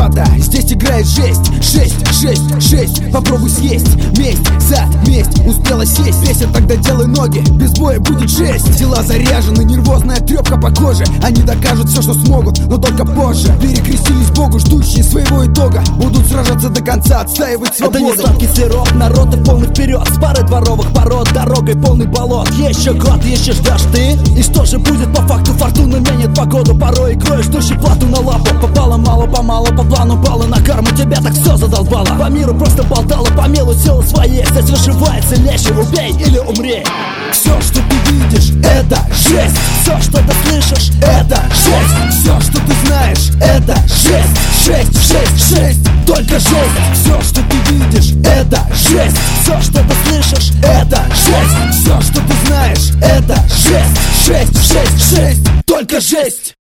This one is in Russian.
чревато. Здесь играет жесть. 6, 6, 6. Попробуй съесть. Месть за месть. Успела сесть. Бесит, тогда делай ноги. Без боя будет жесть. Тела заряжены, нервозная трепка по коже. Они докажут все, что смогут, но только позже. Перекрестились Богу, ждущие своего итога. Будут сражаться до конца, отстаивать свободу. Это не сладкий сироп, народ и полный вперед. С парой дворовых пород, дорогой полный болот. Еще год, еще ждешь ты. И что же будет по факту? Фортуна меняет погоду. Порой кроешь туши плату на лапу. Попало мало-помалу, по плану баллы на карму. Тебя так все задолбало. По миру просто болтало, по мелу силы своей. Здесь выживает сильнейший, убей или умри. Все, что ты видишь, это жесть. Все, что ты слышишь, это жесть. Все, что ты знаешь, это жесть. 6, 6, 6, только жесть. Все, что ты видишь, это жесть. все, что ты слышишь, Это жесть. Все, что ты знаешь, это жесть. 6, 6, 6, только жесть.